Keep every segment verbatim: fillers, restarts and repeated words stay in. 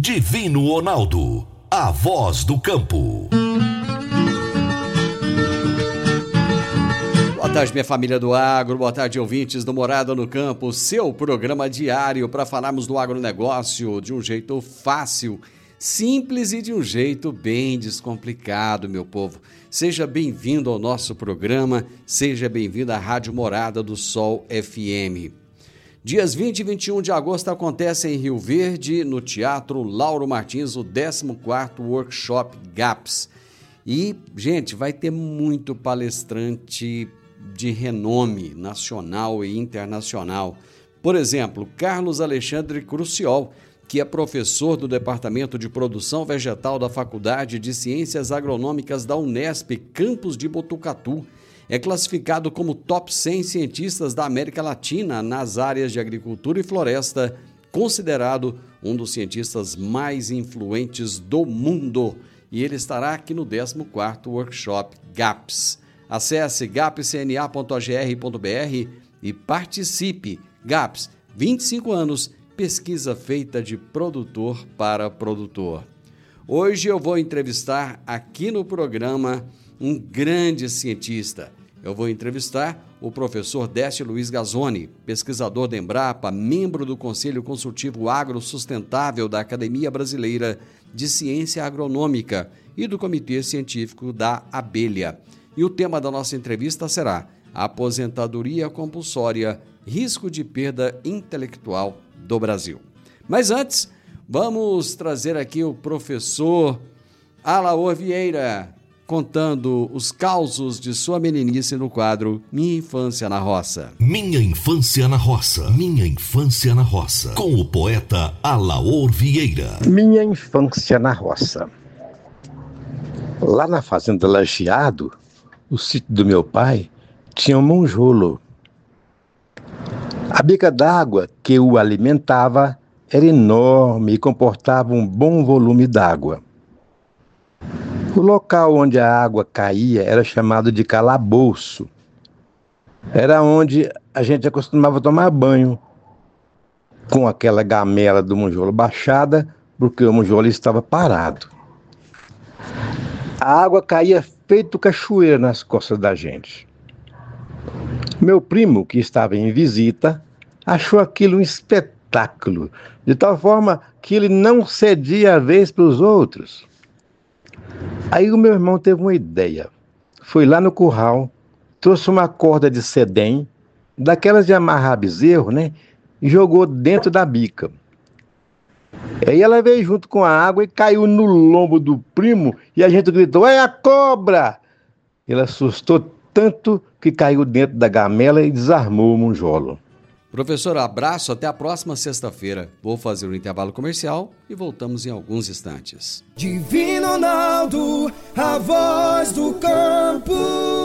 Divino Ronaldo, a voz do campo. Boa tarde, minha família do agro, boa tarde, ouvintes do Morada no Campo, seu programa diário para falarmos do agronegócio de um jeito fácil, simples e de um jeito bem descomplicado, meu povo. Seja bem-vindo ao nosso programa, seja bem-vindo à Rádio Morada do Sol F M. Dias vinte e vinte e um de agosto acontece em Rio Verde, no Teatro Lauro Martins, o décimo quarto Workshop GAPS. E, gente, vai ter muito palestrante de renome nacional e internacional. Por exemplo, Carlos Alexandre Cruciol, que é professor do Departamento de Produção Vegetal da Faculdade de Ciências Agronômicas da Unesp, campus de Botucatu, é classificado como top cem cientistas da América Latina nas áreas de agricultura e floresta, considerado um dos cientistas mais influentes do mundo. E ele estará aqui no décimo quarto Workshop GAPS. Acesse gapcna ponto a g r ponto b r e participe. GAPS, vinte e cinco anos, pesquisa feita de produtor para produtor. Hoje eu vou entrevistar aqui no programa um grande cientista. Eu vou entrevistar o professor Décio Luiz Gazzoni, pesquisador da Embrapa, membro do Conselho Consultivo Agro Sustentável da Academia Brasileira de Ciência Agronômica e do Comitê Científico da Abelha. E o tema da nossa entrevista será Aposentadoria Compulsória, Risco de Perda Intelectual do Brasil. Mas antes, vamos trazer aqui o professor Alaor Vieira, contando os causos de sua meninice no quadro Minha Infância na Roça. Minha Infância na Roça, Minha Infância na Roça, com o poeta Alaor Vieira. Minha Infância na Roça. Lá na fazenda Lajeado, o sítio do meu pai, tinha um monjolo. A bica d'água que o alimentava era enorme e comportava um bom volume d'água. O local onde a água caía era chamado de calabouço. Era onde a gente acostumava tomar banho, com aquela gamela do monjolo baixada, porque o monjolo estava parado. A água caía feito cachoeira nas costas da gente. Meu primo, que estava em visita, achou aquilo um espetáculo, de tal forma que ele não cedia a vez para os outros. Aí o meu irmão teve uma ideia. Foi lá no curral, trouxe uma corda de sedém, daquelas de amarrar bezerro, né? E jogou dentro da bica. Aí ela veio junto com a água e caiu no lombo do primo e a gente gritou, é a cobra! Ele assustou tanto que caiu dentro da gamela e desarmou o monjolo. Professor, abraço, até a próxima sexta-feira. Vou fazer um intervalo comercial e voltamos em alguns instantes. Divino Ronaldo, a voz do campo.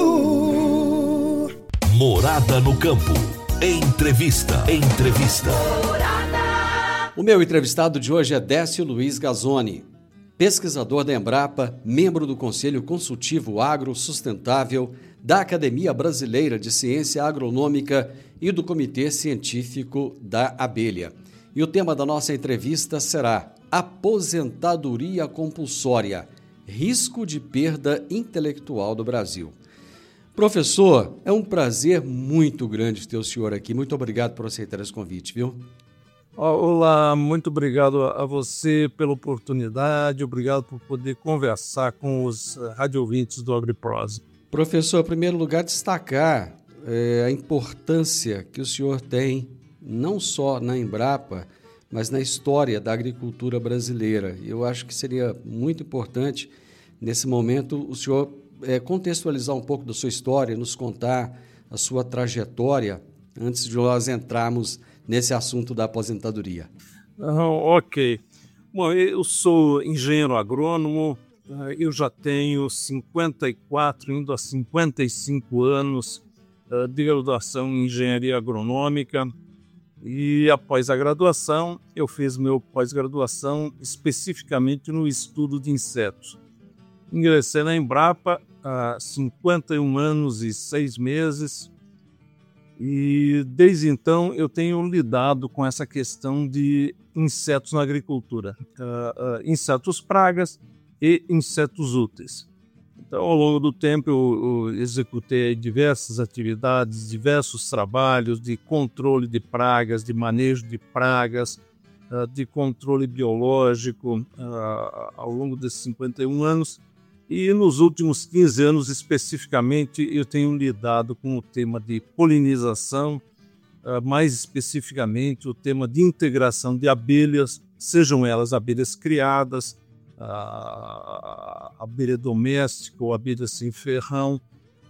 Morada no Campo. Entrevista. Entrevista. Morada. O meu entrevistado de hoje é Décio Luiz Gazzoni, pesquisador da Embrapa, membro do Conselho Consultivo Agro Sustentável da Academia Brasileira de Ciência Agronômica e do Comitê Científico da Abelha. E o tema da nossa entrevista será Aposentadoria Compulsória, Risco de Perda Intelectual do Brasil. Professor, é um prazer muito grande ter o senhor aqui. Muito obrigado por aceitar esse convite, viu? Olá, muito obrigado a você pela oportunidade, obrigado por poder conversar com os radiovintes do AgriProsa. Professor, em primeiro lugar, destacar é, a importância que o senhor tem, não só na Embrapa, mas na história da agricultura brasileira. Eu acho que seria muito importante, nesse momento, o senhor é, contextualizar um pouco da sua história, nos contar a sua trajetória, antes de nós entrarmos nesse assunto da aposentadoria. Ah, ok. Bom, eu sou engenheiro agrônomo, eu já tenho cinquenta e quatro, indo a cinquenta e cinco anos de graduação em engenharia agronômica e após a graduação eu fiz meu pós-graduação especificamente no estudo de insetos. Ingressei na Embrapa há cinquenta e um anos e seis meses E desde então eu tenho lidado com essa questão de insetos na agricultura, uh, uh, insetos pragas e insetos úteis. Então, ao longo do tempo, eu, eu executei diversas atividades, diversos trabalhos de controle de pragas, de manejo de pragas, uh, de controle biológico uh, ao longo desses cinquenta e um anos. E nos últimos quinze anos, especificamente, eu tenho lidado com o tema de polinização, uh, mais especificamente o tema de integração de abelhas, sejam elas abelhas criadas, a abelha doméstica ou abelha sem ferrão,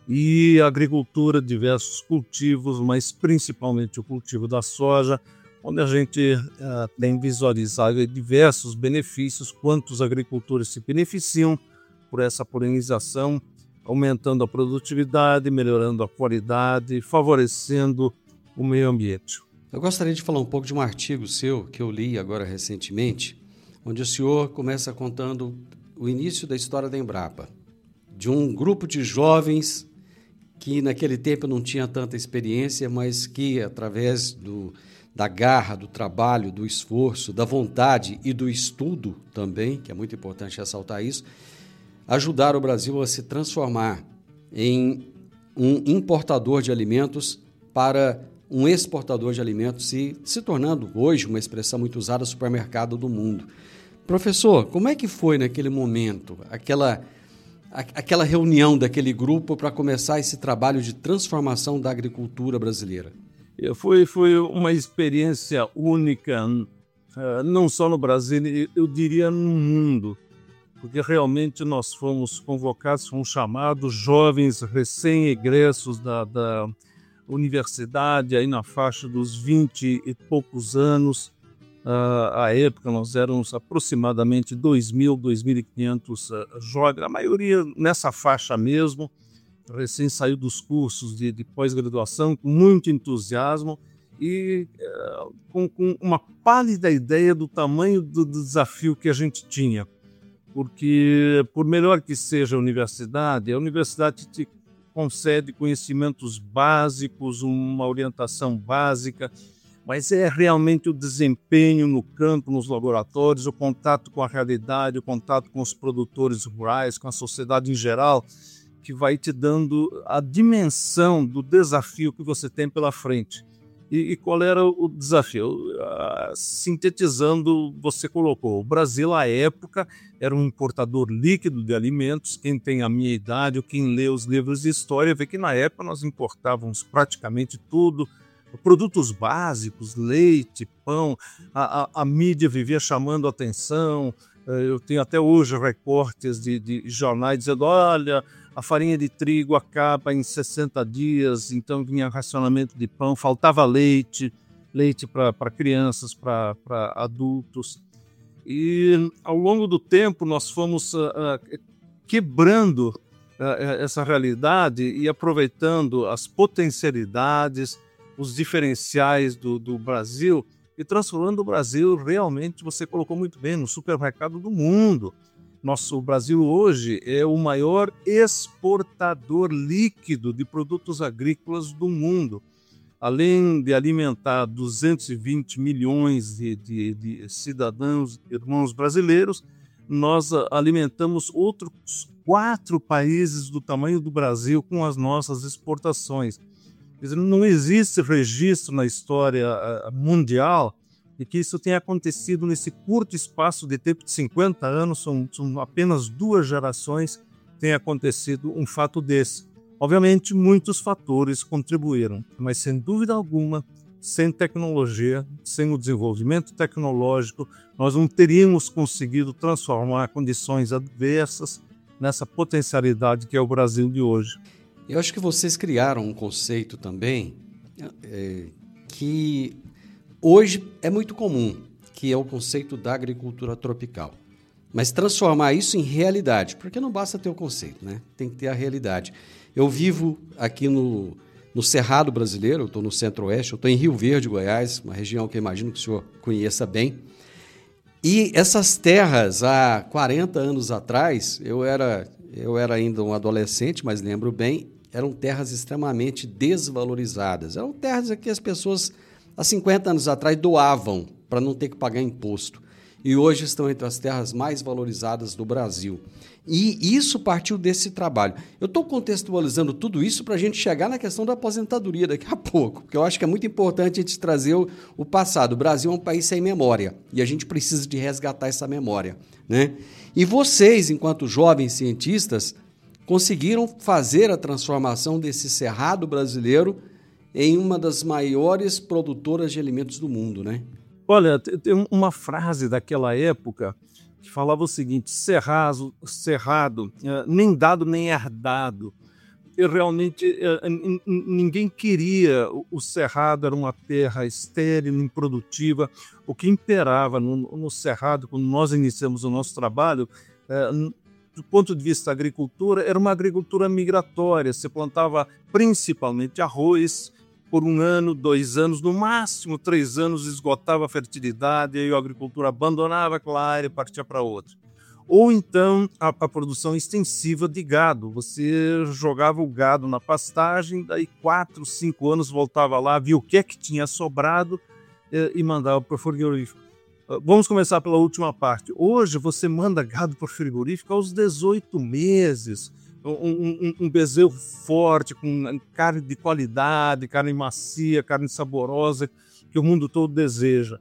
e agricultura, diversos cultivos, mas principalmente o cultivo da soja, onde a gente uh, tem visualizado diversos benefícios, quantos agricultores se beneficiam por essa polinização, aumentando a produtividade, melhorando a qualidade, favorecendo o meio ambiente. Eu gostaria de falar um pouco de um artigo seu que eu li agora recentemente, onde o senhor começa contando o início da história da Embrapa, de um grupo de jovens que naquele tempo não tinha tanta experiência, mas que através do, da garra, do trabalho, do esforço, da vontade e do estudo também, que é muito importante ressaltar isso, ajudaram o Brasil a se transformar em um importador de alimentos para um exportador de alimentos, se, se tornando hoje uma expressão muito usada, supermercado do mundo. Professor, como é que foi naquele momento, aquela, a, aquela reunião daquele grupo para começar esse trabalho de transformação da agricultura brasileira? Foi, foi uma experiência única, não só no Brasil, eu diria no mundo, porque realmente nós fomos convocados, fomos chamados jovens recém-egressos da, da universidade, aí na faixa dos vinte e poucos anos. Uh, à época nós éramos aproximadamente dois mil, dois mil e quinhentos uh, jovens, a maioria nessa faixa mesmo, recém saiu dos cursos de, de pós-graduação, com muito entusiasmo e uh, com, com uma pálida ideia do tamanho do, do desafio que a gente tinha. Porque, por melhor que seja a universidade, a universidade te concede conhecimentos básicos, uma orientação básica, mas é realmente o desempenho no campo, nos laboratórios, o contato com a realidade, o contato com os produtores rurais, com a sociedade em geral, que vai te dando a dimensão do desafio que você tem pela frente. E, e qual era o desafio? Uh, sintetizando, você colocou, o Brasil, à época, era um importador líquido de alimentos. Quem tem a minha idade ou quem lê os livros de história vê que na época nós importávamos praticamente tudo, produtos básicos, leite, pão, a, a, a mídia vivia chamando a atenção. Eu tenho até hoje recortes de, de jornais dizendo, olha, a farinha de trigo acaba em sessenta dias, então vinha racionamento de pão, faltava leite, leite para crianças, para adultos. E ao longo do tempo nós fomos uh, uh, quebrando uh, essa realidade e aproveitando as potencialidades, os diferenciais do, do Brasil e transformando o Brasil realmente, você colocou muito bem, no supermercado do mundo. Nosso Brasil hoje é o maior exportador líquido de produtos agrícolas do mundo. Além de alimentar duzentos e vinte milhões de, de, de cidadãos, irmãos brasileiros, nós alimentamos outros quatro países do tamanho do Brasil com as nossas exportações. Quer dizer, não existe registro na história mundial de que isso tenha acontecido nesse curto espaço de tempo de cinquenta anos, são, são apenas duas gerações, tem acontecido um fato desse. Obviamente, muitos fatores contribuíram, mas sem dúvida alguma, sem tecnologia, sem o desenvolvimento tecnológico, nós não teríamos conseguido transformar condições adversas nessa potencialidade que é o Brasil de hoje. Eu acho que vocês criaram um conceito também é, que hoje é muito comum, que é o conceito da agricultura tropical. Mas transformar isso em realidade, porque não basta ter o conceito, né? Tem que ter a realidade. Eu vivo aqui no, no Cerrado brasileiro, eu estou no Centro-Oeste, eu estou em Rio Verde, Goiás, uma região que eu imagino que o senhor conheça bem. E essas terras, há quarenta anos atrás, eu era, eu era ainda um adolescente, mas lembro bem, eram terras extremamente desvalorizadas. Eram terras que as pessoas, há cinquenta anos atrás, doavam para não ter que pagar imposto. E hoje estão entre as terras mais valorizadas do Brasil. E isso partiu desse trabalho. Eu estou contextualizando tudo isso para a gente chegar na questão da aposentadoria daqui a pouco, porque eu acho que é muito importante a gente trazer o, o passado. O Brasil é um país sem memória e a gente precisa de resgatar essa memória, né? E vocês, enquanto jovens cientistas, conseguiram fazer a transformação desse cerrado brasileiro em uma das maiores produtoras de alimentos do mundo, né? Olha, tem uma frase daquela época que falava o seguinte: cerrado, cerrado nem dado nem herdado. E realmente ninguém queria o cerrado, era uma terra estéril, improdutiva. O que imperava no, no cerrado, quando nós iniciamos o nosso trabalho, do ponto de vista da agricultura, era uma agricultura migratória. Se plantava principalmente arroz. Por um ano, dois anos, no máximo três anos, esgotava a fertilidade, aí o agricultor abandonava aquela área e partia para outra. Ou então a, a produção extensiva de gado. Você jogava o gado na pastagem, daí quatro, cinco anos voltava lá, via o que é que tinha sobrado eh, e mandava para o frigorífico. Uh, vamos começar pela última parte. Hoje você manda gado para o frigorífico aos dezoito meses. Um, um, um bezerro forte, com carne de qualidade, carne macia, carne saborosa, que o mundo todo deseja.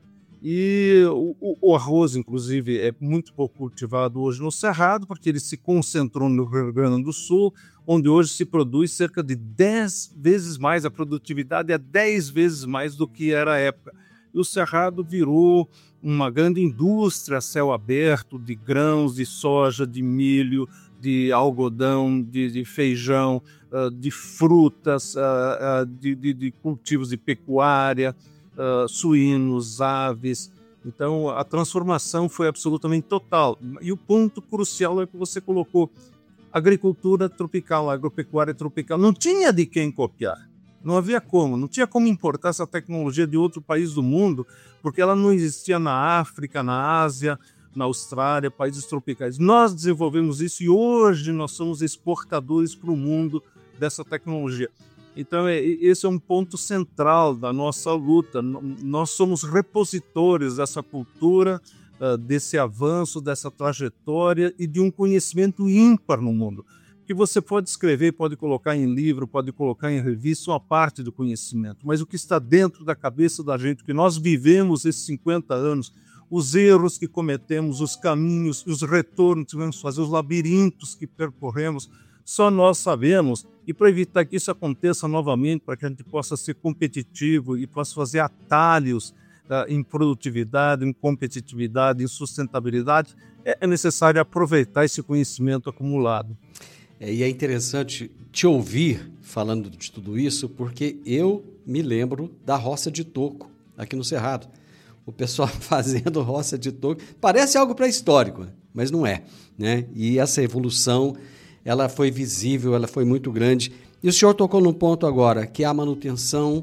E o, o arroz, inclusive, é muito pouco cultivado hoje no Cerrado, porque ele se concentrou no Rio Grande do Sul, onde hoje se produz cerca de dez vezes mais, a produtividade é dez vezes mais do que era a época. E o Cerrado virou uma grande indústria a céu aberto de grãos, de soja, de milho, de algodão, de, de feijão, uh, de frutas, uh, uh, de, de, de cultivos de pecuária, uh, suínos, aves. Então, a transformação foi absolutamente total. E o ponto crucial é que você colocou: agricultura tropical, agropecuária tropical. Não tinha de quem copiar. Não havia como. Não tinha como importar essa tecnologia de outro país do mundo, porque ela não existia na África, na Ásia, na Austrália, países tropicais. Nós desenvolvemos isso e hoje nós somos exportadores para o mundo dessa tecnologia. Então, esse é um ponto central da nossa luta. Nós somos repositores dessa cultura, desse avanço, dessa trajetória e de um conhecimento ímpar no mundo, que você pode escrever, pode colocar em livro, pode colocar em revista, uma parte do conhecimento. Mas o que está dentro da cabeça da gente, que nós vivemos esses cinquenta anos, os erros que cometemos, os caminhos, os retornos que tivemos que fazer, os labirintos que percorremos, só nós sabemos. E para evitar que isso aconteça novamente, para que a gente possa ser competitivo e possa fazer atalhos uh, em produtividade, em competitividade, em sustentabilidade, é necessário aproveitar esse conhecimento acumulado. É, e é interessante te ouvir falando de tudo isso, porque eu me lembro da roça de toco aqui no Cerrado. O pessoal fazendo roça de toco. Parece algo pré-histórico, mas não é, né? E essa evolução, ela foi visível, ela foi muito grande. E o senhor tocou num ponto agora, que é a manutenção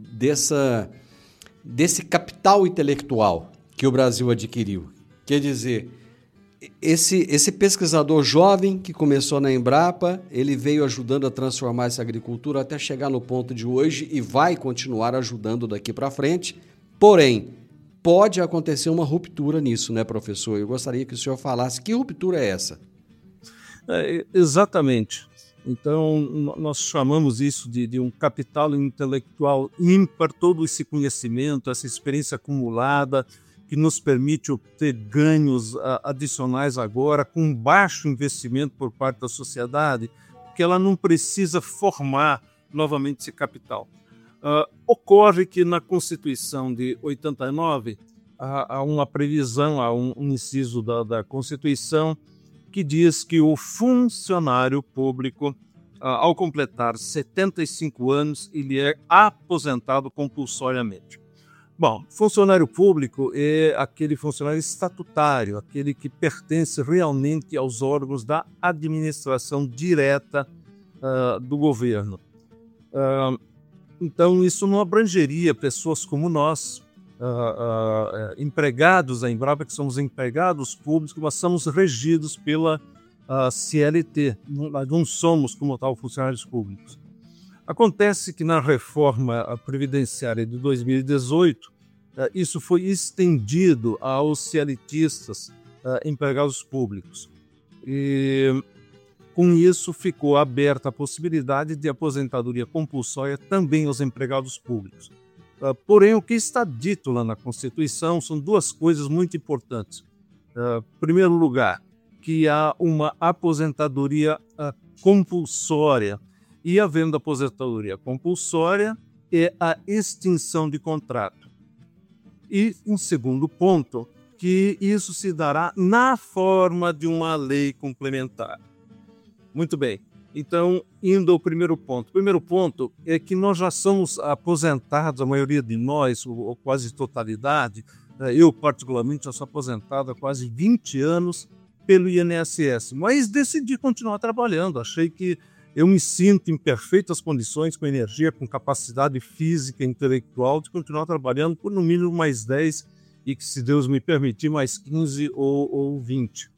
dessa, desse capital intelectual que o Brasil adquiriu. Quer dizer, esse, esse pesquisador jovem que começou na Embrapa, ele veio ajudando a transformar essa agricultura até chegar no ponto de hoje e vai continuar ajudando daqui para frente. Porém, pode acontecer uma ruptura nisso, né, professor? Eu gostaria que o senhor falasse que ruptura é essa. É, exatamente. Então, nós chamamos isso de, de um capital intelectual ímpar, todo esse conhecimento, essa experiência acumulada, que nos permite obter ganhos adicionais agora, com baixo investimento por parte da sociedade, porque ela não precisa formar novamente esse capital. Uh, ocorre que na Constituição de oitenta e nove há, há uma previsão, há um, um inciso da, da Constituição que diz que o funcionário público, uh, ao completar setenta e cinco anos, ele é aposentado compulsoriamente. Bom, funcionário público é aquele funcionário estatutário, aquele que pertence realmente aos órgãos da administração direta uh, do governo. Uh, Então, isso não abrangeria pessoas como nós, uh, uh, empregados da Embrapa, que somos empregados públicos, mas somos regidos pela uh, C L T, nós não somos, como tal, funcionários públicos. Acontece que na reforma previdenciária de dois mil e dezoito, uh, isso foi estendido aos CLTistas, uh, empregados públicos. E com isso ficou aberta a possibilidade de aposentadoria compulsória também aos empregados públicos. Uh, porém, o que está dito lá na Constituição são duas coisas muito importantes. Uh, em primeiro lugar, que há uma aposentadoria uh, compulsória, e havendo aposentadoria compulsória, é a extinção de contrato. E, em segundo ponto, que isso se dará na forma de uma lei complementar. Muito bem. Então, indo ao primeiro ponto. O primeiro ponto é que nós já somos aposentados, a maioria de nós, ou quase totalidade. Eu, particularmente, já sou aposentado há quase vinte anos pelo I N S S, mas decidi continuar trabalhando. Achei que eu me sinto em perfeitas condições, com energia, com capacidade física e intelectual de continuar trabalhando por no mínimo mais dez e que, se Deus me permitir, mais quinze ou, ou vinte.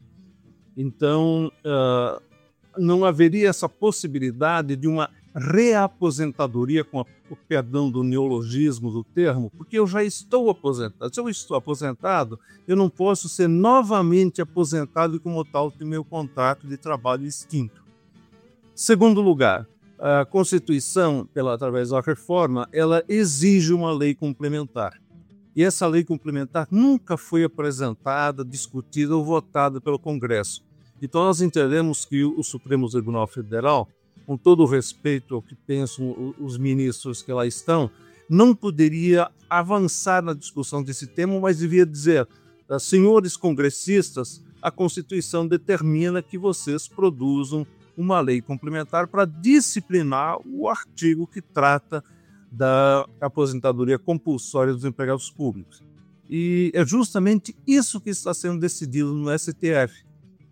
Então, uh, não haveria essa possibilidade de uma reaposentadoria, com a, o perdão do neologismo do termo, porque eu já estou aposentado. Se eu estou aposentado, eu não posso ser novamente aposentado e, como tal, ter meu contrato de trabalho extinto. Segundo lugar, a Constituição, pela, através da reforma, ela exige uma lei complementar. E essa lei complementar nunca foi apresentada, discutida ou votada pelo Congresso. Então, nós entendemos que o Supremo Tribunal Federal, com todo o respeito ao que pensam os ministros que lá estão, não poderia avançar na discussão desse tema, mas devia dizer, senhores congressistas, a Constituição determina que vocês produzam uma lei complementar para disciplinar o artigo que trata da aposentadoria compulsória dos empregados públicos. E é justamente isso que está sendo decidido no S T F.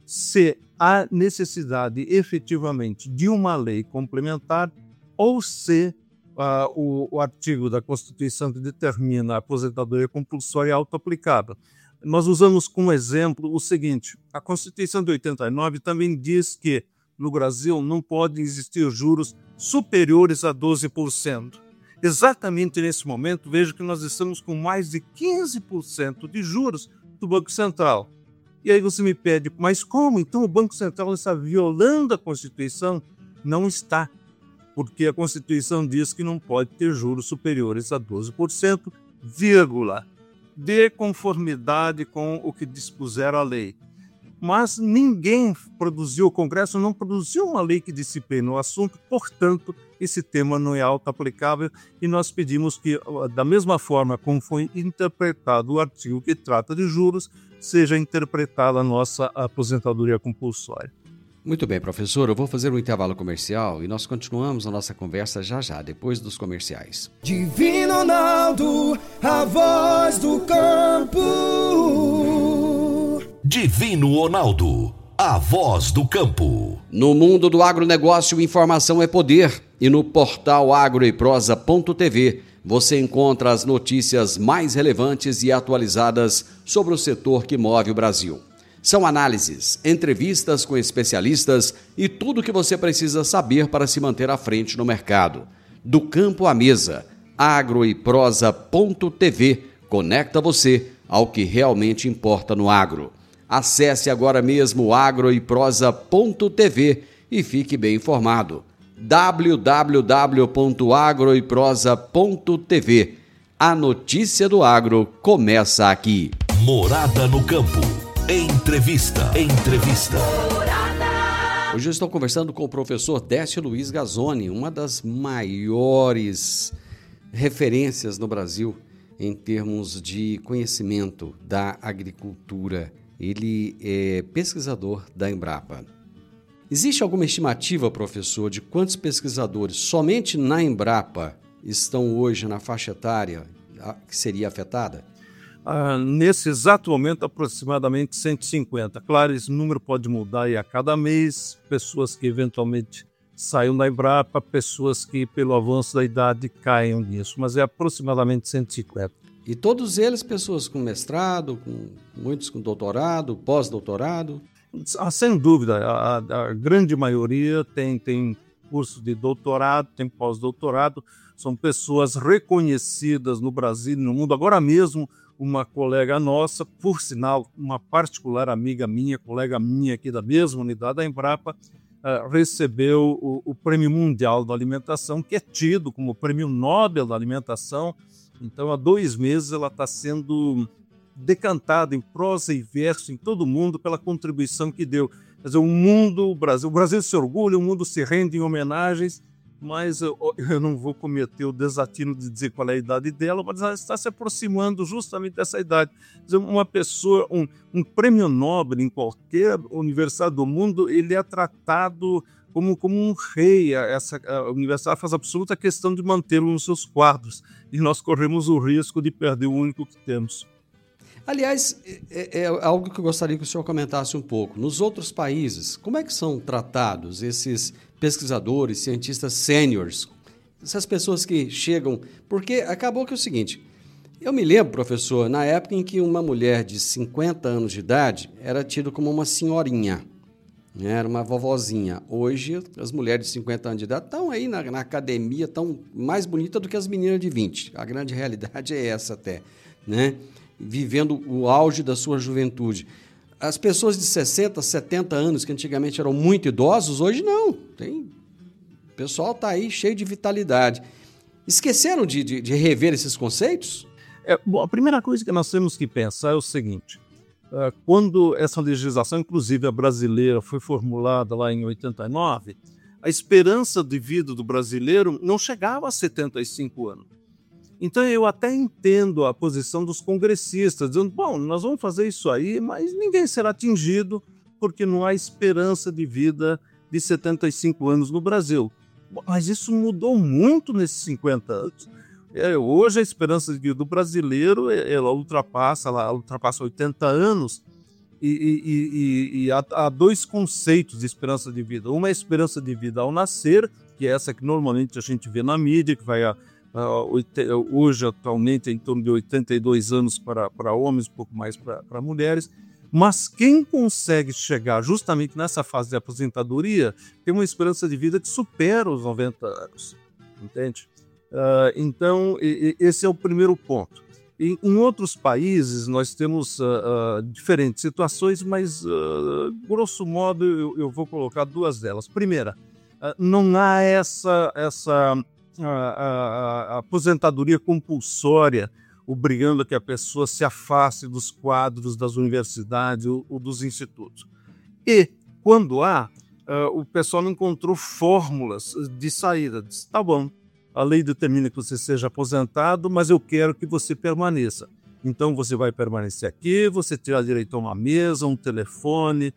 Se há necessidade efetivamente de uma lei complementar ou se uh, o, o artigo da Constituição que determina a aposentadoria compulsória é auto-aplicável. Nós usamos como exemplo o seguinte: a Constituição de oitenta e nove também diz que no Brasil não podem existir juros superiores a doze por cento. Exatamente nesse momento, vejo que nós estamos com mais de quinze por cento de juros do Banco Central. E aí você me pede, mas como? Então o Banco Central está violando a Constituição? Não está, porque a Constituição diz que não pode ter juros superiores a doze por cento, vírgula, de conformidade com o que dispuser a lei. Mas ninguém produziu, o Congresso não produziu uma lei que disciplina o assunto, portanto, esse tema não é auto-aplicável e nós pedimos que, da mesma forma como foi interpretado o artigo que trata de juros, seja interpretada a nossa aposentadoria compulsória. Muito bem, professor, eu vou fazer um intervalo comercial e nós continuamos a nossa conversa já já, depois dos comerciais. Divino Ronaldo, a voz do campo. Divino Ronaldo, a voz do campo. No mundo do agronegócio, informação é poder. E no portal agroeprosa ponto tv você encontra as notícias mais relevantes e atualizadas sobre o setor que move o Brasil. São análises, entrevistas com especialistas e tudo o que você precisa saber para se manter à frente no mercado. Do campo à mesa, agroeprosa ponto tv conecta você ao que realmente importa no agro. Acesse agora mesmo agroeprosa ponto tv e fique bem informado. w w w ponto agroeprosa ponto tv. A notícia do agro começa aqui. Morada no campo. Entrevista. Entrevista. Hoje eu estou conversando com o professor Décio Luiz Gazzoni, uma das maiores referências no Brasil em termos de conhecimento da agricultura. Ele é pesquisador da Embrapa. Existe alguma estimativa, professor, de quantos pesquisadores somente na Embrapa estão hoje na faixa etária que seria afetada? Ah, nesse exato momento, aproximadamente cento e cinquenta. Claro, esse número pode mudar aí a cada mês, pessoas que eventualmente saiam da Embrapa, pessoas que, pelo avanço da idade, caiam nisso, mas é aproximadamente cento e cinquenta. E todos eles pessoas com mestrado, com, muitos com doutorado, pós-doutorado? Ah, sem dúvida, a, a grande maioria tem, tem curso de doutorado, tem pós-doutorado, são pessoas reconhecidas no Brasil e no mundo. Agora mesmo, uma colega nossa, por sinal, uma particular amiga minha, colega minha aqui da mesma unidade da Embrapa, uh, recebeu o, o Prêmio Mundial da Alimentação, que é tido como Prêmio Nobel da Alimentação. Então, há dois meses ela está sendo decantada em prosa e verso em todo o mundo pela contribuição que deu. Quer dizer, o mundo, o Brasil, o Brasil se orgulha, o mundo se rende em homenagens, mas eu, eu não vou cometer o desatino de dizer qual é a idade dela, mas ela está se aproximando justamente dessa idade. Quer dizer, uma pessoa, um, um prêmio Nobel em qualquer universidade do mundo, ele é tratado como, como um rei. Essa, a universidade faz absoluta questão de mantê-lo nos seus quadros, e nós corremos o risco de perder o único que temos. Aliás, é, é algo que eu gostaria que o senhor comentasse um pouco. Nos outros países, como é que são tratados esses pesquisadores, cientistas sêniores, essas pessoas que chegam... Porque acabou que é o seguinte, eu me lembro, professor, na época em que uma mulher de cinquenta anos de idade era tida como uma senhorinha, né? Era uma vovozinha. Hoje, as mulheres de cinquenta anos de idade estão aí na, na academia, estão mais bonitas do que as meninas de vinte. A grande realidade é essa até, né? Vivendo o auge da sua juventude. As pessoas de sessenta, setenta anos, que antigamente eram muito idosos, hoje não. Tem... O pessoal está aí cheio de vitalidade. Esqueceram de, de, de rever esses conceitos? É, bom, a primeira coisa que nós temos que pensar é o seguinte. Uh, quando essa legislação, inclusive a brasileira, foi formulada lá em oitenta e nove, a esperança de vida do brasileiro não chegava a setenta e cinco anos. Então, eu até entendo a posição dos congressistas, dizendo, bom, nós vamos fazer isso aí, mas ninguém será atingido porque não há esperança de vida de setenta e cinco anos no Brasil. Mas isso mudou muito nesses cinquenta anos. É, hoje, a esperança de vida do brasileiro, ela ultrapassa, ela ultrapassa oitenta anos, e, e, e, e há, há dois conceitos de esperança de vida. Uma é a esperança de vida ao nascer, que é essa que normalmente a gente vê na mídia, que vai a Uh, hoje, atualmente, é em torno de oitenta e dois anos para, para homens, um pouco mais para, para mulheres, mas quem consegue chegar justamente nessa fase de aposentadoria tem uma esperança de vida que supera os noventa anos, entende? Uh, então, e, e, esse é o primeiro ponto. E, em outros países, nós temos uh, uh, diferentes situações, mas, uh, grosso modo, eu, eu vou colocar duas delas. Primeira, uh, não há essa... essa A, a, a aposentadoria compulsória, obrigando a que a pessoa se afaste dos quadros das universidades ou, ou dos institutos. E, quando há, uh, o pessoal não encontrou fórmulas de saída. Diz, tá bom, a lei determina que você seja aposentado, mas eu quero que você permaneça. Então, você vai permanecer aqui, você terá direito a uma mesa, um telefone,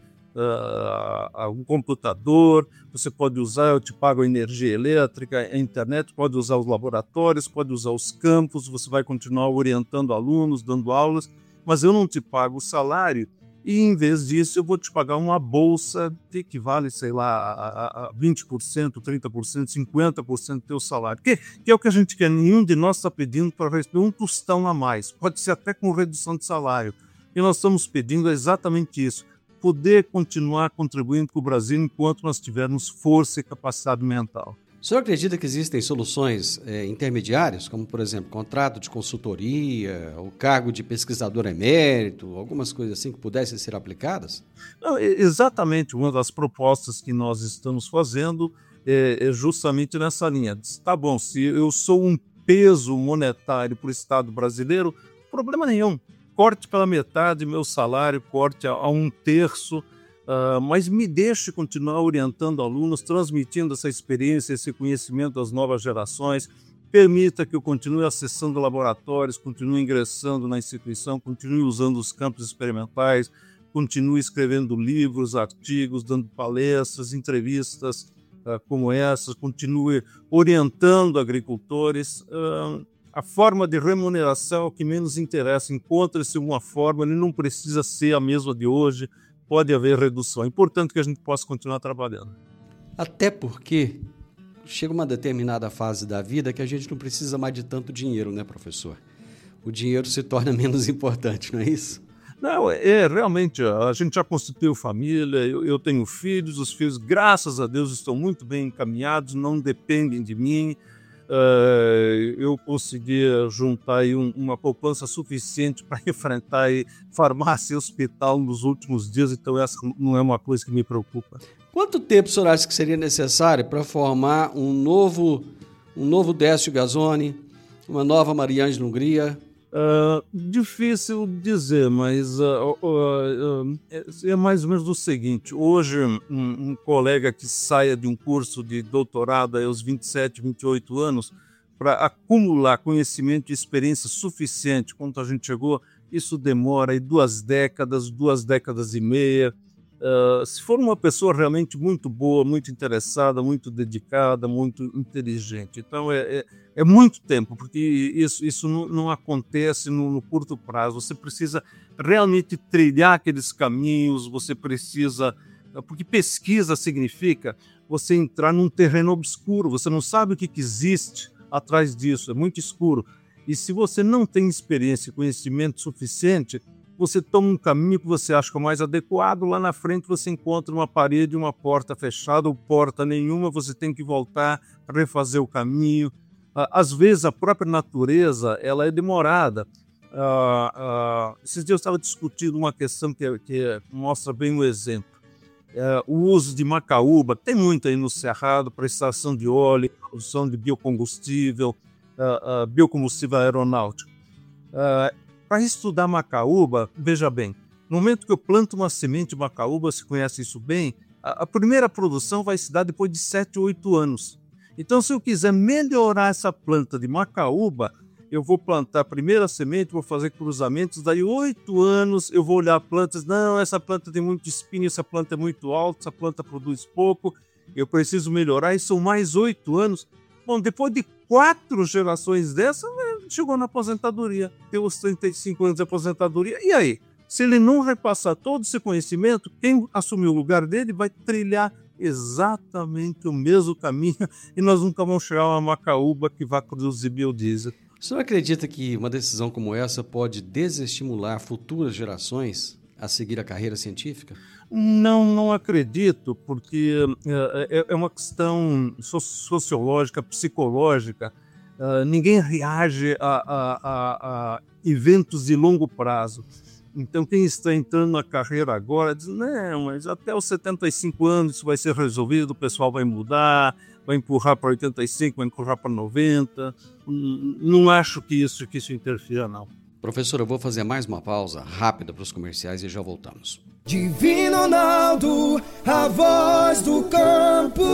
Uh, um computador, você pode usar, eu te pago a energia elétrica, a internet, pode usar os laboratórios, pode usar os campos, você vai continuar orientando alunos, dando aulas, mas eu não te pago o salário e, em vez disso, eu vou te pagar uma bolsa que equivale, sei lá, a, a vinte por cento, trinta por cento, cinquenta por cento do teu salário, que, que é o que a gente quer. Nenhum de nós está pedindo para receber um tostão a mais, pode ser até com redução de salário, e nós estamos pedindo exatamente isso, poder continuar contribuindo com o Brasil enquanto nós tivermos força e capacidade mental. O senhor acredita que existem soluções é, intermediárias, como, por exemplo, contrato de consultoria, o cargo de pesquisador emérito, algumas coisas assim que pudessem ser aplicadas? Não, exatamente, uma das propostas que nós estamos fazendo é, é justamente nessa linha. Tá bom, se eu sou um peso monetário para o Estado brasileiro, problema nenhum. Corte pela metade meu salário, corte a, a um terço, uh, mas me deixe continuar orientando alunos, transmitindo essa experiência, esse conhecimento às novas gerações, permita que eu continue acessando laboratórios, continue ingressando na instituição, continue usando os campos experimentais, continue escrevendo livros, artigos, dando palestras, entrevistas uh, como essas, continue orientando agricultores. Uh, A forma de remuneração é o que menos interessa. Encontra-se uma forma, ele não precisa ser a mesma de hoje, pode haver redução. É importante que a gente possa continuar trabalhando. Até porque chega uma determinada fase da vida que a gente não precisa mais de tanto dinheiro, né, professor? O dinheiro se torna menos importante, não é isso? Não, é, realmente, a gente já constituiu família, eu, eu tenho filhos, os filhos, graças a Deus, estão muito bem encaminhados, não dependem de mim. Uh, eu consegui juntar aí um, uma poupança suficiente para enfrentar aí farmácia e hospital nos últimos dias, então essa não é uma coisa que me preocupa. Quanto tempo o senhor acha que seria necessário para formar um novo, um novo Décio Gazzoni, uma nova Mariângela Hungria? Uh, difícil dizer, mas uh, uh, uh, é mais ou menos o seguinte. Hoje, um, um colega que saia de um curso de doutorado aos vinte e sete, vinte e oito anos, para acumular conhecimento e experiência suficiente quando a gente chegou, isso demora aí duas décadas, duas décadas e meia. Uh, se for uma pessoa realmente muito boa, muito interessada, muito dedicada, muito inteligente. Então, é, é, é muito tempo, porque isso, isso não, não acontece no, no curto prazo. Você precisa realmente trilhar aqueles caminhos, você precisa... Porque pesquisa significa você entrar num terreno obscuro, você não sabe o que, que existe atrás disso, é muito escuro. E se você não tem experiência e conhecimento suficiente, você toma um caminho que você acha que é o mais adequado, lá na frente você encontra uma parede, uma porta fechada ou porta nenhuma, você tem que voltar, refazer o caminho. Às vezes a própria natureza ela é demorada. Uh, uh, esses dias eu estava discutindo uma questão que, que mostra bem o exemplo. Uh, o uso de macaúba, tem muito aí no Cerrado para extração de óleo, produção de biocombustível, uh, uh, biocombustível aeronáutico. Uh, Para estudar macaúba, veja bem, no momento que eu planto uma semente de macaúba, você conhece isso bem, a, a primeira produção vai se dar depois de sete, oito anos. Então, se eu quiser melhorar essa planta de macaúba, eu vou plantar a primeira semente, vou fazer cruzamentos, daí oito anos eu vou olhar plantas, não, essa planta tem muito espinho, essa planta é muito alta, essa planta produz pouco, eu preciso melhorar, e são mais oito anos. Bom, depois de quatro gerações dessa, chegou na aposentadoria, tem os trinta e cinco anos de aposentadoria, e aí? Se ele não repassar todo esse conhecimento, quem assumiu o lugar dele vai trilhar exatamente o mesmo caminho e nós nunca vamos chegar a uma macaúba que vai produzir biodiesel. O senhor acredita que uma decisão como essa pode desestimular futuras gerações a seguir a carreira científica? Não, não acredito, porque é, é uma questão sociológica, psicológica. Uh, ninguém reage a, a, a, a eventos de longo prazo. Então, quem está entrando na carreira agora diz, não, mas até os setenta e cinco anos isso vai ser resolvido, o pessoal vai mudar, vai empurrar para oitenta e cinco, vai empurrar para noventa. Não acho que isso, que isso interfira, não. Professor, eu vou fazer mais uma pausa rápida para os comerciais e já voltamos. Divino Ronaldo, a voz do campo.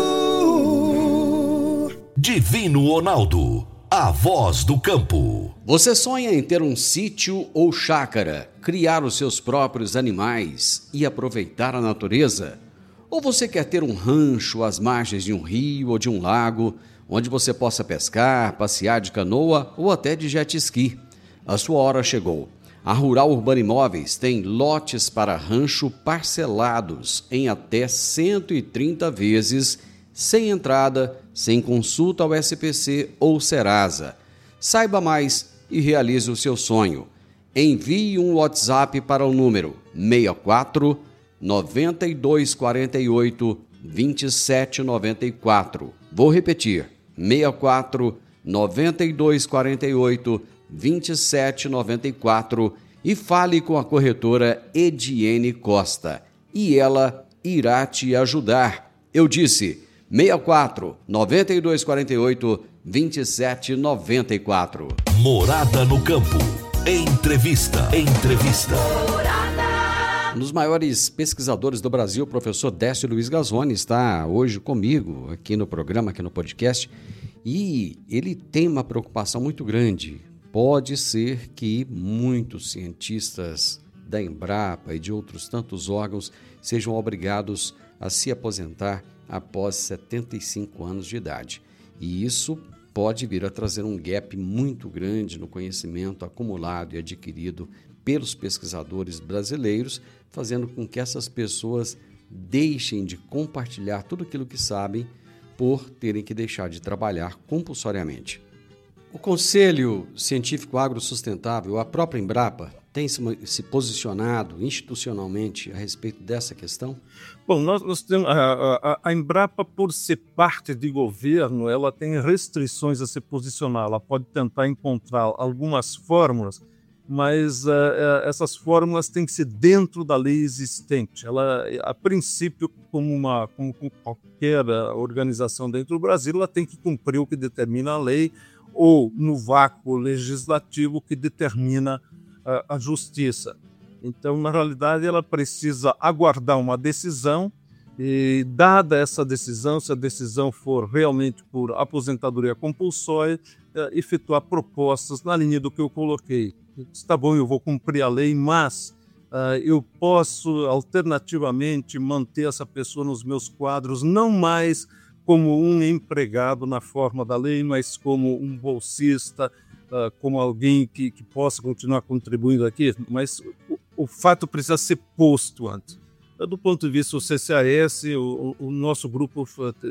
Divino Ronaldo, a voz do campo. Você sonha em ter um sítio ou chácara, criar os seus próprios animais e aproveitar a natureza? Ou você quer ter um rancho às margens de um rio ou de um lago, onde você possa pescar, passear de canoa ou até de jet ski? A sua hora chegou. A Rural Urbana Imóveis tem lotes para rancho parcelados em até cento e trinta vezes, sem entrada, sem consulta ao S P C ou Serasa. Saiba mais e realize o seu sonho. Envie um WhatsApp para o número seis quatro nove dois quatro oito dois sete nove quatro. Vou repetir, seis quatro nove dois quatro oito dois sete nove quatro e fale com a corretora Ediene Costa e ela irá te ajudar. Eu disse seis quatro nove dois quatro oito dois sete nove quatro. Morada no Campo. Entrevista. Entrevista. Um dos maiores pesquisadores do Brasil, o professor Décio Luiz Gazzoni, está hoje comigo aqui no programa, aqui no podcast, e ele tem uma preocupação muito grande. Pode ser que muitos cientistas da Embrapa e de outros tantos órgãos sejam obrigados a se aposentar após setenta e cinco anos de idade. E isso pode vir a trazer um gap muito grande no conhecimento acumulado e adquirido pelos pesquisadores brasileiros, fazendo com que essas pessoas deixem de compartilhar tudo aquilo que sabem por terem que deixar de trabalhar compulsoriamente. O Conselho Científico Agrosustentável, a própria Embrapa, tem se, se posicionado institucionalmente a respeito dessa questão? Bom, nós, nós temos, a, a, a Embrapa, por ser parte de governo, ela tem restrições a se posicionar. Ela pode tentar encontrar algumas fórmulas, mas uh, essas fórmulas têm que ser dentro da lei existente. Ela, a princípio, como, uma, como qualquer organização dentro do Brasil, ela tem que cumprir o que determina a lei, ou no vácuo legislativo que determina a, a justiça. Então, na realidade, ela precisa aguardar uma decisão e, dada essa decisão, se a decisão for realmente por aposentadoria compulsória, efetuar propostas na linha do que eu coloquei. Está bom, eu vou cumprir a lei, mas uh, eu posso, alternativamente, manter essa pessoa nos meus quadros, não mais como um empregado na forma da lei, mas como um bolsista, uh, como alguém que, que possa continuar contribuindo aqui. Mas o, o fato precisa ser posto antes. Do ponto de vista do C C A S, o, o nosso grupo,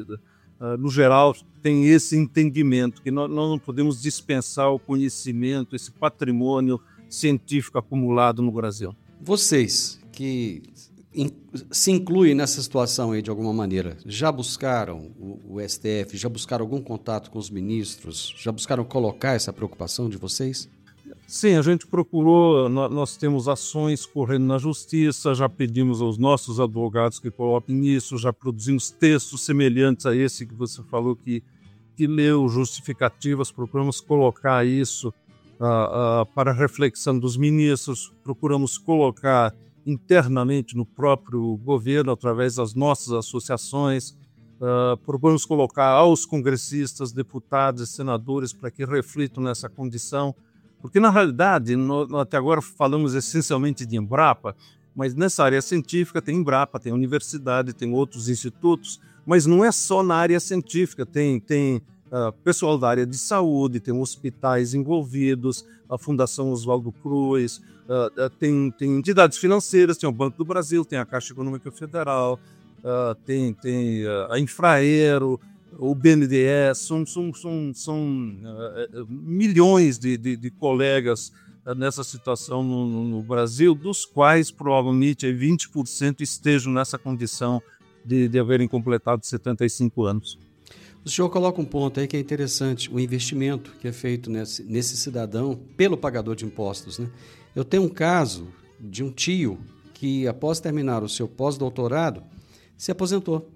uh, no geral, tem esse entendimento, que nós, nós não podemos dispensar o conhecimento, esse patrimônio científico acumulado no Brasil. Vocês que in, se incluem nessa situação aí de alguma maneira, já buscaram o, o S T F, já buscaram algum contato com os ministros, já buscaram colocar essa preocupação de vocês? Sim, a gente procurou, nós temos ações correndo na justiça, já pedimos aos nossos advogados que coloquem nisso, já produzimos textos semelhantes a esse que você falou que, que leu, justificativas, procuramos colocar isso uh, uh, para a reflexão dos ministros, procuramos colocar internamente no próprio governo, através das nossas associações, uh, procuramos colocar aos congressistas, deputados e senadores para que reflitam nessa condição. Porque, na realidade, nós até agora falamos essencialmente de Embrapa, mas nessa área científica tem Embrapa, tem universidade, tem outros institutos, mas não é só na área científica, tem, tem uh, pessoal da área de saúde, tem hospitais envolvidos, a Fundação Oswaldo Cruz, uh, uh, tem, tem entidades financeiras, tem o Banco do Brasil, tem a Caixa Econômica Federal, uh, tem, tem uh, a Infraero, o B N D E S, são, são, são, são uh, milhões de, de, de colegas uh, nessa situação no, no Brasil, dos quais provavelmente vinte por cento estejam nessa condição de, de haverem completado setenta e cinco anos. O senhor coloca um ponto aí que é interessante, o investimento que é feito nesse, nesse cidadão pelo pagador de impostos, né? Eu tenho um caso de um tio que, após terminar o seu pós-doutorado, se aposentou.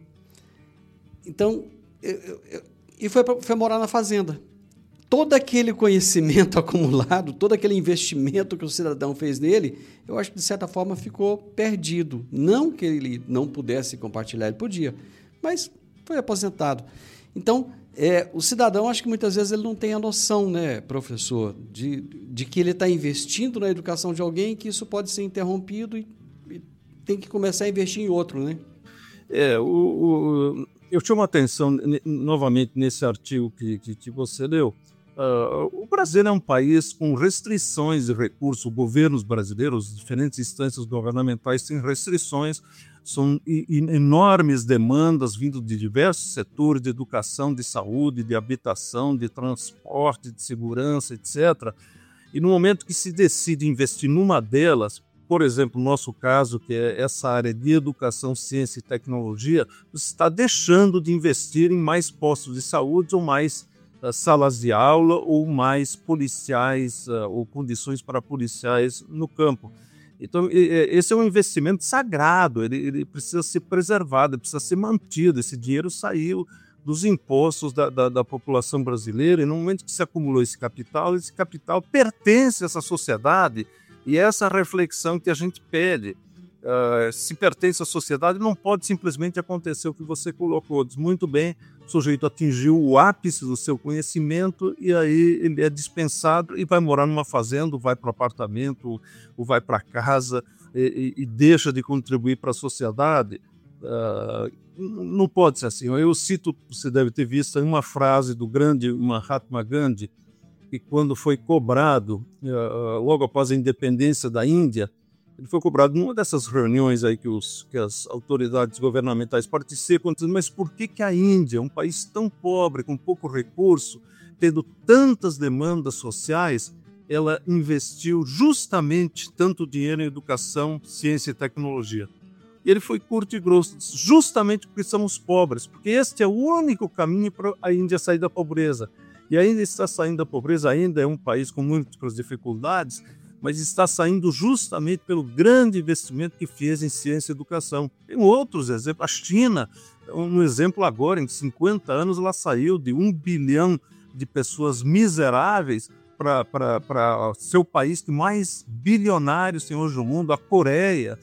Então, Eu, eu, eu, e foi, pra, foi morar na fazenda. Todo aquele conhecimento acumulado, todo aquele investimento que o cidadão fez nele, eu acho que, de certa forma, ficou perdido. Não que ele não pudesse compartilhar, ele podia, mas foi aposentado. Então, é, o cidadão, acho que muitas vezes ele não tem a noção, né, professor, de, de que ele está investindo na educação de alguém, que isso pode ser interrompido e, e tem que começar a investir em outro, né? É, o... o... Eu chamo a atenção novamente nesse artigo que, que, que você leu. Uh, o Brasil é um país com restrições de recursos. Os governos brasileiros, as diferentes instâncias governamentais têm restrições. São enormes demandas vindo de diversos setores, de educação, de saúde, de habitação, de transporte, de segurança, etcétera. E no momento que se decide investir numa delas, por exemplo, no nosso caso, que é essa área de educação, ciência e tecnologia, você está deixando de investir em mais postos de saúde ou mais uh, salas de aula ou mais policiais uh, ou condições para policiais no campo. Então, esse é um investimento sagrado, ele, ele precisa ser preservado, ele precisa ser mantido. Esse dinheiro saiu dos impostos da, da, da população brasileira e no momento que se acumulou esse capital, esse capital pertence a essa sociedade. E essa reflexão que a gente pede, uh, se pertence à sociedade, não pode simplesmente acontecer o que você colocou. Diz muito bem, o sujeito atingiu o ápice do seu conhecimento e aí ele é dispensado e vai morar numa fazenda, ou vai para o apartamento, ou vai para casa e, e, e deixa de contribuir para a sociedade. Uh, não pode ser assim. Eu cito, você deve ter visto, uma frase do grande Mahatma Gandhi, que quando foi cobrado, uh, logo após a independência da Índia, ele foi cobrado numa dessas reuniões aí que, os, que as autoridades governamentais participam, mas por que, que a Índia, um país tão pobre, com pouco recurso, tendo tantas demandas sociais, ela investiu justamente tanto dinheiro em educação, ciência e tecnologia. E ele foi curto e grosso, justamente porque somos pobres, porque este é o único caminho para a Índia sair da pobreza. E ainda está saindo da pobreza, ainda é um país com muitas dificuldades, mas está saindo justamente pelo grande investimento que fez em ciência e educação. Tem outros exemplos. A China, um exemplo agora, em cinquenta anos, ela saiu de um bilhão de pessoas miseráveis para ser o país que mais bilionários tem hoje no mundo, a Coreia,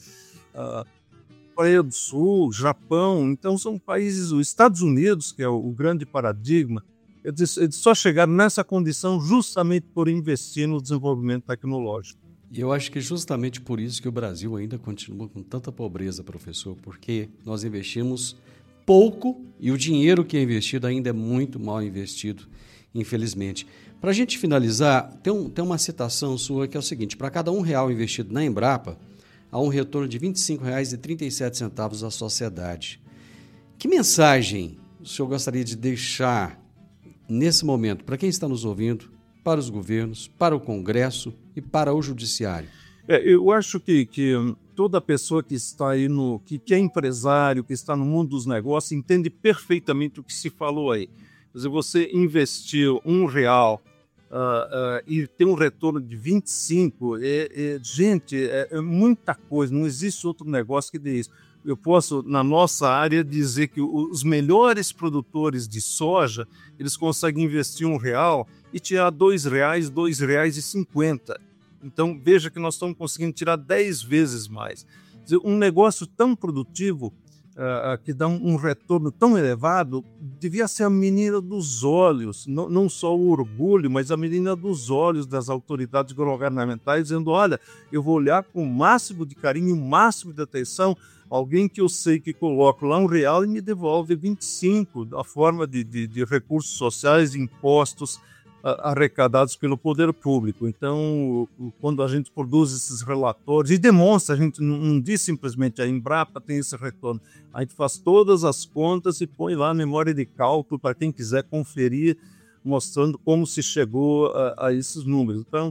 a Coreia do Sul, Japão. Então são países, os Estados Unidos, que é o, o grande paradigma, eles, eles só chegaram nessa condição justamente por investir no desenvolvimento tecnológico. E eu acho que justamente por isso que o Brasil ainda continua com tanta pobreza, professor, porque nós investimos pouco e o dinheiro que é investido ainda é muito mal investido, infelizmente. Para a gente finalizar, tem, um, tem uma citação sua que é o seguinte: para cada um real investido na Embrapa, há um retorno de vinte e cinco reais e trinta e sete centavos à sociedade. Que mensagem o senhor gostaria de deixar nesse momento para quem está nos ouvindo, para os governos, para o Congresso e para o Judiciário? É, eu acho que, que toda pessoa que está aí, no, que, que é empresário, que está no mundo dos negócios, entende perfeitamente o que se falou aí. Quer dizer, você investiu um real uh, uh, e tem um retorno de vinte e cinco, é, é, gente, é, é muita coisa, não existe outro negócio que dê isso. Eu posso, na nossa área, dizer que os melhores produtores de soja, eles conseguem investir um real e tirar dois reais, dois reais e cinquenta. Então, veja que nós estamos conseguindo tirar dez vezes mais. Quer dizer, um negócio tão produtivo, uh, que dá um, um retorno tão elevado, devia ser a menina dos olhos, não, não só o orgulho, mas a menina dos olhos das autoridades governamentais, dizendo: olha, eu vou olhar com o máximo de carinho, o máximo de atenção, alguém que eu sei que coloco lá um real e me devolve vinte e cinco, da forma de, de, de recursos sociais, de impostos uh, arrecadados pelo poder público. Então, quando a gente produz esses relatórios e demonstra, a gente não, não diz simplesmente a Embrapa tem esse retorno, a gente faz todas as contas e põe lá a memória de cálculo para quem quiser conferir, mostrando como se chegou a, a esses números. Então,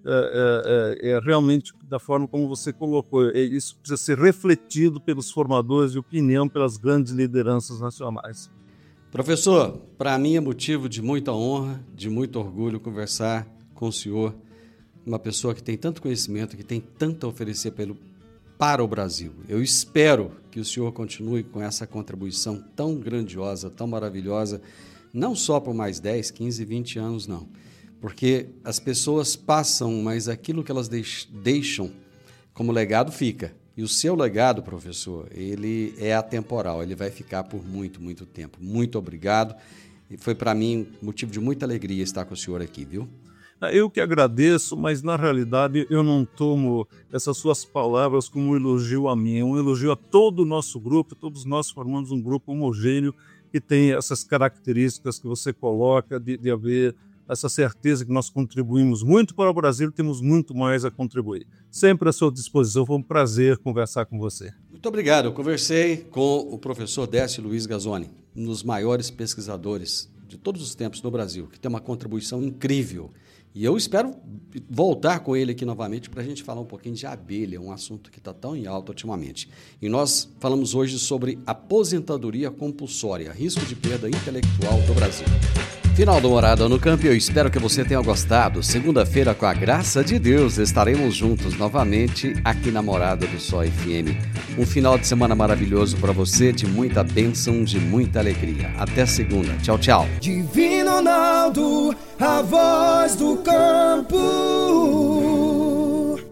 É, é, é realmente da forma como você colocou, é, isso precisa ser refletido pelos formadores de opinião, pelas grandes lideranças nacionais. Professor, para mim é motivo de muita honra, de muito orgulho conversar com o senhor, uma pessoa que tem tanto conhecimento, que tem tanto a oferecer pelo, para o Brasil. Eu espero que o senhor continue com essa contribuição tão grandiosa, tão maravilhosa, não só por mais dez, quinze, vinte anos, não. Porque as pessoas passam, mas aquilo que elas deixam como legado fica. E o seu legado, professor, ele é atemporal, ele vai ficar por muito, muito tempo. Muito obrigado. E foi para mim motivo de muita alegria estar com o senhor aqui, viu? Eu que agradeço, mas na realidade eu não tomo essas suas palavras como um elogio a mim, é um elogio a todo o nosso grupo. Todos nós formamos um grupo homogêneo que tem essas características que você coloca de, de haver essa certeza que nós contribuímos muito para o Brasil, temos muito mais a contribuir. Sempre à sua disposição, foi um prazer conversar com você. Muito obrigado. Eu conversei com o professor Décio Luiz Gazzoni, um dos maiores pesquisadores de todos os tempos no Brasil, que tem uma contribuição incrível. E eu espero voltar com ele aqui novamente para a gente falar um pouquinho de abelha, um assunto que está tão em alta ultimamente. E nós falamos hoje sobre aposentadoria compulsória, risco de perda intelectual do Brasil. Final do Morada no Campo, eu espero que você tenha gostado. Segunda-feira, com a graça de Deus, estaremos juntos novamente aqui na Morada do Sol F M. Um final de semana maravilhoso para você, de muita bênção, de muita alegria. Até segunda. Tchau, tchau. Divino Ronaldo, a voz do campo.